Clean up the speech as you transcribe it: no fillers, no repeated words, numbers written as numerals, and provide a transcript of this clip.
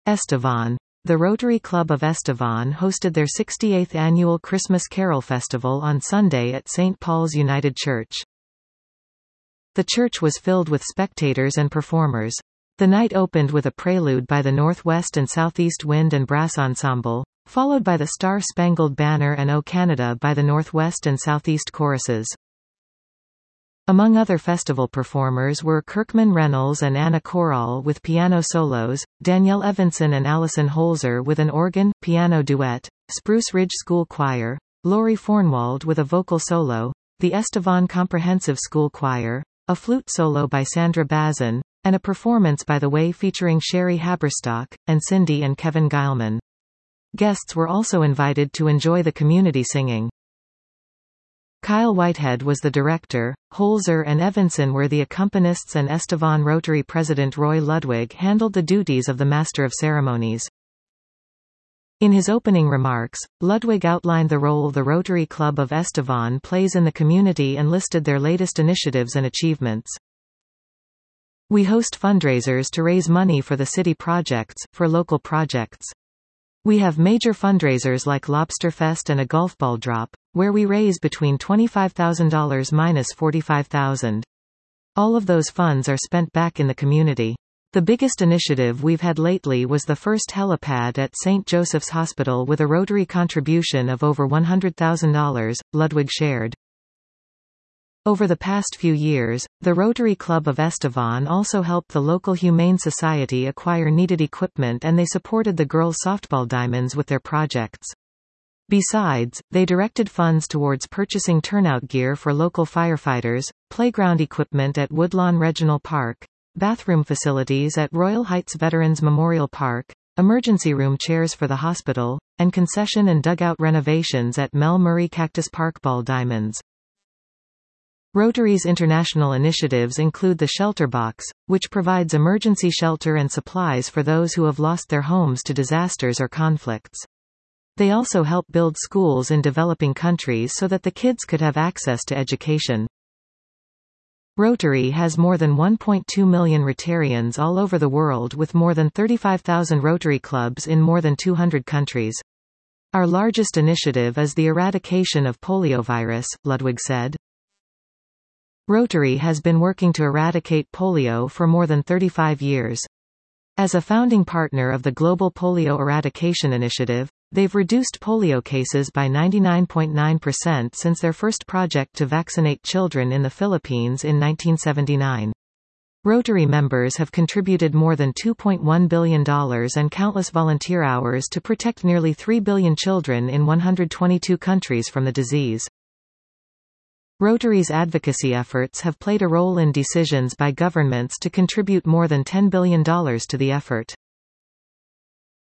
Estevan. The Rotary Club of Estevan hosted their 68th annual Christmas Carol Festival on Sunday at St. Paul's United Church. The church was filled with spectators and performers. The night opened with a prelude by the Northwest and Southeast Wind and Brass Ensemble, followed by the Star-Spangled Banner and O Canada by the Northwest and Southeast choruses. Among other festival performers were Kirkman Reynolds and Anna Corral with piano solos, Danielle Evanson and Allison Holzer with an organ, piano duet, Spruce Ridge School Choir, Laurie Fornwald with a vocal solo, the Estevan Comprehensive School Choir, a flute solo by Sandra Bazin, and a performance by The Way featuring Sherry Haberstock, and Cindy and Kevin Geilman. Guests were also invited to enjoy the community singing. Kyle Whitehead was the director, Holzer and Evanson were the accompanists, and Estevan Rotary President Roy Ludwig handled the duties of the Master of Ceremonies. In his opening remarks, Ludwig outlined the role the Rotary Club of Estevan plays in the community and listed their latest initiatives and achievements. We host fundraisers to raise money for the city projects, for local projects. We have major fundraisers like Lobsterfest and a golf ball drop, where we raise between $25,000 minus $45,000. All of those funds are spent back in the community. The biggest initiative we've had lately was the first helipad at St. Joseph's Hospital with a Rotary contribution of over $100,000, Ludwig shared. Over the past few years, the Rotary Club of Estevan also helped the local Humane Society acquire needed equipment, and they supported the girls' softball diamonds with their projects. Besides, they directed funds towards purchasing turnout gear for local firefighters, playground equipment at Woodlawn Regional Park, bathroom facilities at Royal Heights Veterans Memorial Park, emergency room chairs for the hospital, and concession and dugout renovations at Mel Murray Cactus Park ball diamonds. Rotary's international initiatives include the Shelter Box, which provides emergency shelter and supplies for those who have lost their homes to disasters or conflicts. They also help build schools in developing countries so that the kids could have access to education. Rotary has more than 1.2 million Rotarians all over the world, with more than 35,000 Rotary clubs in more than 200 countries. Our largest initiative is the eradication of poliovirus, Ludwig said. Rotary has been working to eradicate polio for more than 35 years. As a founding partner of the Global Polio Eradication Initiative, they've reduced polio cases by 99.9% since their first project to vaccinate children in the Philippines in 1979. Rotary members have contributed more than $2.1 billion and countless volunteer hours to protect nearly 3 billion children in 122 countries from the disease. Rotary's advocacy efforts have played a role in decisions by governments to contribute more than $10 billion to the effort.